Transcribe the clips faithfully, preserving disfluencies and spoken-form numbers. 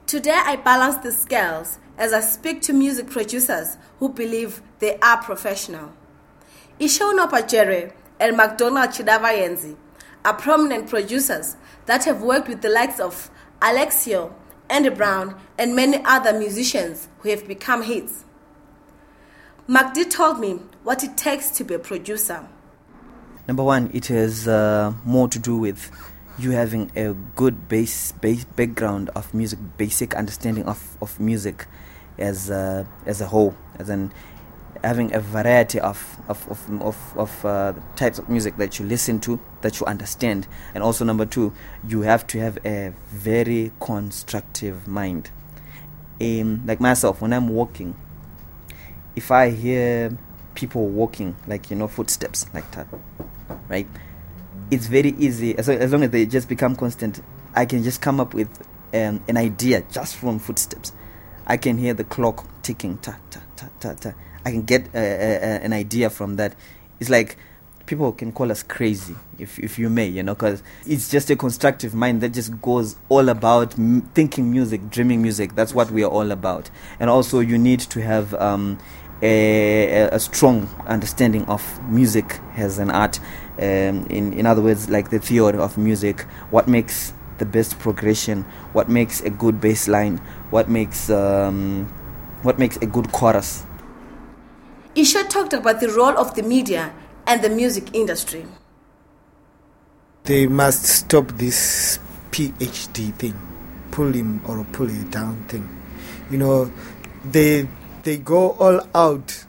Today I balance the scales as I speak to music producers who believe they are professional. Ishono Pachere and McDonald Chidavayenzi are prominent producers that have worked with the likes of Alexio, Andy Brown, and many other musicians who have become hits. MacD told me what it takes to be a producer. Number one, it has uh, more to do with you having a good base, base background of music, basic understanding of, of music as uh, as a whole, as in having a variety of of of of, of uh, types of music that you listen to, that you understand. And also number two, you have to have a very constructive mind. Um, like myself, when I'm walking, if I hear people walking, like, you know, footsteps like that, right? It's very easy, as, as long as they just become constant, I can just come up with um, an idea just from footsteps. I can hear the clock ticking, ta, ta, ta, ta, ta. I can get uh, uh, an idea from that. It's like people can call us crazy, if if you may, you know, because it's just a constructive mind that just goes all about m- thinking music, dreaming music. That's what we are all about. And also you need to have um, a, a strong understanding of music as an art. Um, in, in other words, like the theory of music, what makes the best progression, what makes a good bass line, what makes um, what makes a good chorus. Isha talked about the role of the media and the music industry. They must stop this PhD thing, pull him or pull it down thing. You know, they they go all out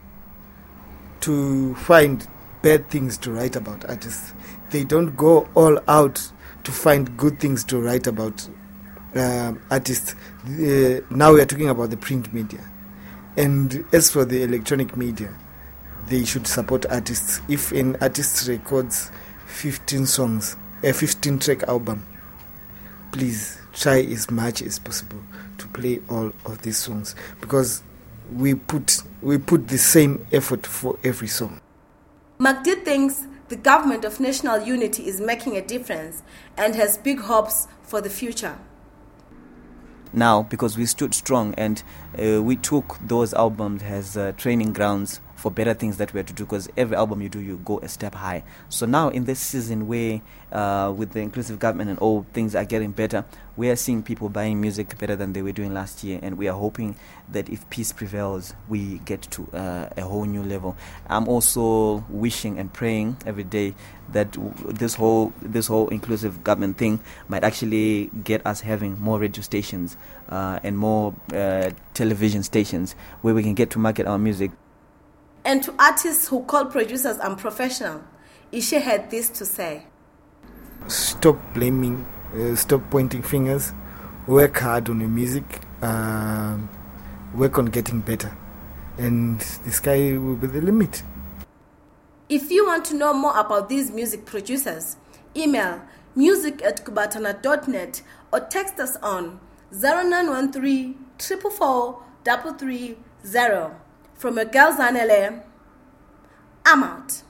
to find bad things to write about artists. They don't go all out to find good things to write about uh, artists. Uh, now we are talking about the print media. And as for the electronic media, they should support artists. If an artist records fifteen songs, a fifteen track album, please try as much as possible to play all of these songs, because we put we put the same effort for every song. MacD thinks the government of national unity is making a difference and has big hopes for the future. Now, because we stood strong and uh, we took those albums as uh, training grounds for better things that we had to do, because every album you do, you go a step high. So now in this season where uh, with the inclusive government and all things are getting better, we are seeing people buying music better than they were doing last year, and we are hoping that if peace prevails, we get to uh, a whole new level. I'm also wishing and praying every day that w- this whole this whole inclusive government thing might actually get us having more radio stations uh, and more uh, television stations where we can get to market our music. And to artists who call producers unprofessional, Isha had this to say. Stop blaming, uh, stop pointing fingers, work hard on your music, uh, work on getting better, and the sky will be the limit. If you want to know more about these music producers, email music at kubatana dot net or text us on zero nine one three, four four four three three zero. From your girl Zanele, I'm out.